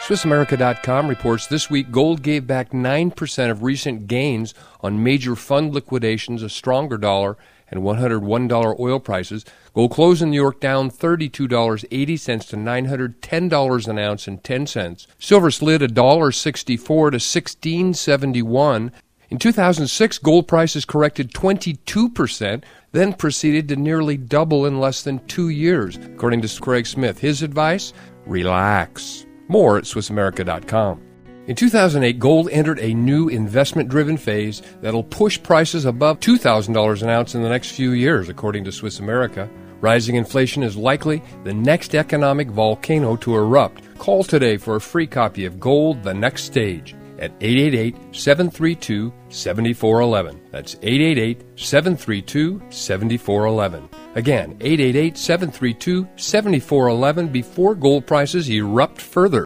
SwissAmerica.com reports this week gold gave back 9% of recent gains on major fund liquidations, a stronger dollar, and $101 oil prices. Gold closed in New York down $32.80 to $910 an ounce and 10 cents. Silver slid $1.64 to $16.71. In 2006, gold prices corrected 22%, then proceeded to nearly double in less than 2 years. According to Craig Smith, his advice, relax. More at SwissAmerica.com. In 2008, gold entered a new investment-driven phase that'll push prices above $2,000 an ounce in the next few years, according to Swiss America. Rising inflation is likely the next economic volcano to erupt. Call today for a free copy of Gold, The Next Stage at 888-732-7411. That's 888-732-7411. Again, 888-732-7411 before gold prices erupt further.